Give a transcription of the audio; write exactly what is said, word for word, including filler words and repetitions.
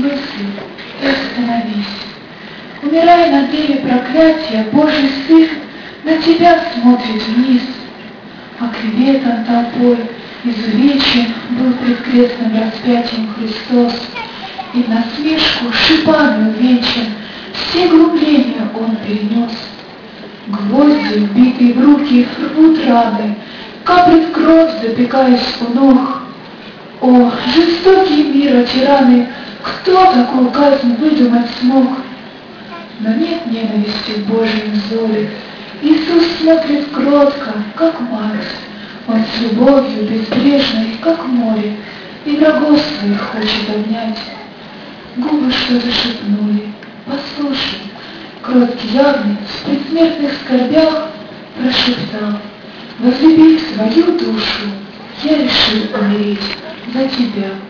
мысли и остановись. Умирая на древе проклятия, Божий Сын на тебя смотрит вниз. Оклеветан толпой, изувечен был пред крестным распятием Христос, и в насмешку шипами увенчан, все глумления Он перенес. Гвозди, вбитые в руки, рвут раны, каплет кровь, запекаясь у ног. О, жестокий мир, а тираны, кто такую казнь выдумать смог? Но нет ненависти в Божьем взоре. Иисус смотрит кротко, как мать. Он с любовью безбрежной, как море, и врагов своих хочет обнять. Губы что-то шепнули. Послушай, кроткий явный в предсмертных скорбях прошептал: возлюбив свою душу, я решил умереть за тебя.